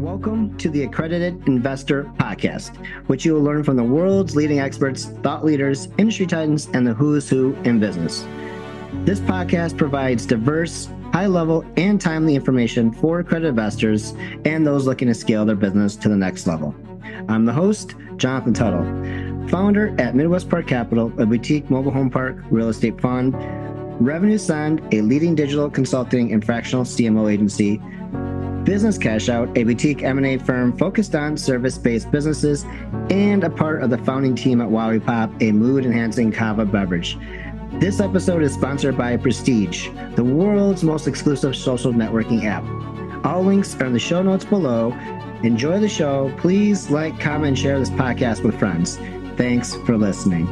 Welcome to the Accredited Investor Podcast, which you will learn from the world's leading experts, thought leaders, industry titans, and the who's who in business. This podcast provides diverse, high-level, and timely information for accredited investors and those looking to scale their business to the next level. I'm the host, Jonathan Tuttle, founder at Midwest Park Capital, a boutique mobile home park real estate fund, Revenue Send, a leading digital consulting and fractional CMO agency, Business Cash Out, a boutique M&A firm focused on service-based businesses, and a part of the founding team at Wowie Pop, a mood-enhancing kava beverage. This episode is sponsored by Prestige, the world's most exclusive social networking app. All links are in the show notes below. Enjoy the show. Please like, comment, and share this podcast with friends. Thanks for listening.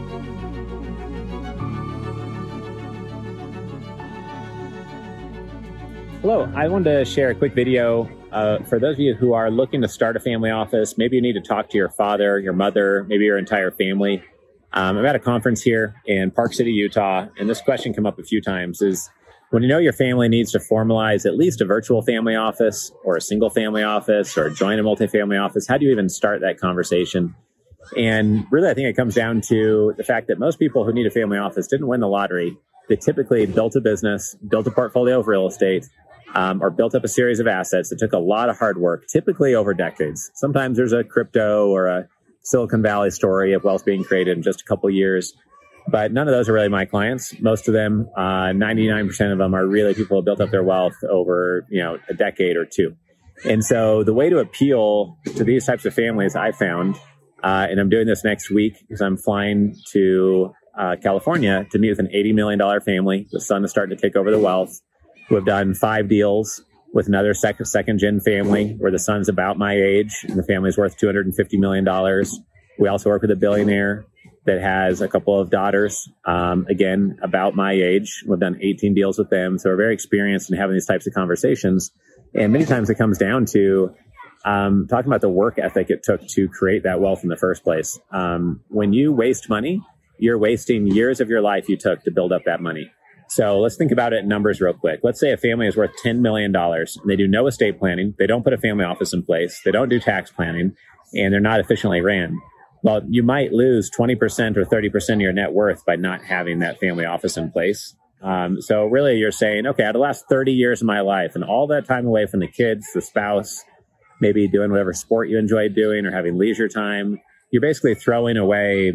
Hello, I wanted to share a quick video for those of you who are looking to start a family office. Maybe you need to talk to your father, your mother, maybe your entire family. I'm at a conference here in Park City, Utah, and this question came up a few times is, when you know your family needs to formalize at least a virtual family office or a single family office or join a multifamily office, how do you even start that conversation? And really, I think it comes down to the fact that most people who need a family office didn't win the lottery. They typically built a business, built a portfolio of real estate, or built up a series of assets that took a lot of hard work, typically over decades. Sometimes there's a crypto or a Silicon Valley story of wealth being created in just a couple of years, but none of those are really my clients. Most of them, 99% of them are really people who built up their wealth over, a decade or two. And so the way to appeal to these types of families, I found, and I'm doing this next week because I'm flying to California to meet with an $80 million family. The son is starting to take over the wealth. We've done 5 deals with another second-gen family where the son's about my age and the family's worth $250 million. We also work with a billionaire that has a couple of daughters, again, about my age. We've done 18 deals with them. So we're very experienced in having these types of conversations. And many times it comes down to talking about the work ethic it took to create that wealth in the first place. When you waste money, you're wasting years of your life you took to build up that money. So let's think about it in numbers real quick. Let's say a family is worth $10 million. And they do no estate planning. They don't put a family office in place. They don't do tax planning, and they're not efficiently ran. Well, you might lose 20% or 30% of your net worth by not having that family office in place. So really you're saying, okay, out of the last 30 years of my life and all that time away from the kids, the spouse, maybe doing whatever sport you enjoy doing or having leisure time, you're basically throwing away,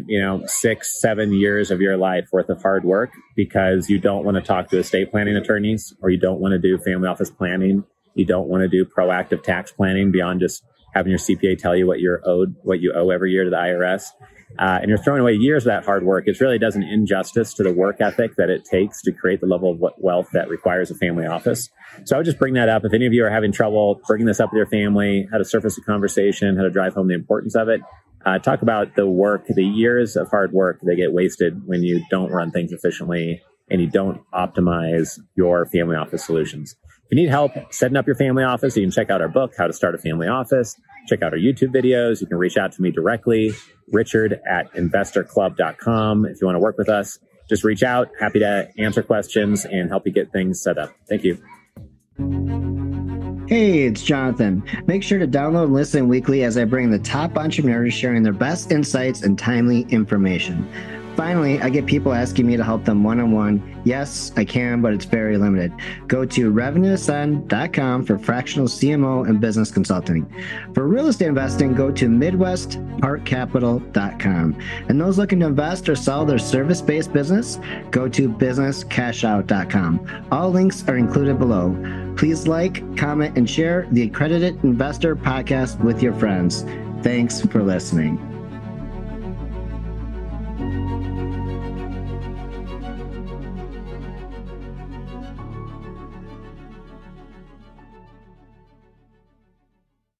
6-7 years of your life worth of hard work because you don't want to talk to estate planning attorneys, or you don't want to do family office planning. You don't want to do proactive tax planning beyond just having your CPA tell you what you owe every year to the IRS. And you're throwing away years of that hard work. It really does an injustice to the work ethic that it takes to create the level of wealth that requires a family office. So I would just bring that up. If any of you are having trouble bringing this up with your family, how to surface a conversation, how to drive home the importance of it, talk about the years of hard work that get wasted when you don't run things efficiently and you don't optimize your family office solutions. If you need help setting up your family office, you can check out our book, How to Start a Family Office. Check out our YouTube videos. You can reach out to me directly, richard@investorclub.com. If you want to work with us, just reach out. Happy to answer questions and help you get things set up. Thank you. Hey, it's Jonathan. Make sure to download and listen weekly as I bring the top entrepreneurs sharing their best insights and timely information. Finally, I get people asking me to help them one-on-one. Yes, I can, but it's very limited. Go to revenuesend.com for fractional CMO and business consulting. For real estate investing, go to midwestparkcapital.com. And those looking to invest or sell their service-based business, go to businesscashout.com. All links are included below. Please like, comment, and share the Accredited Investor Podcast with your friends. Thanks for listening.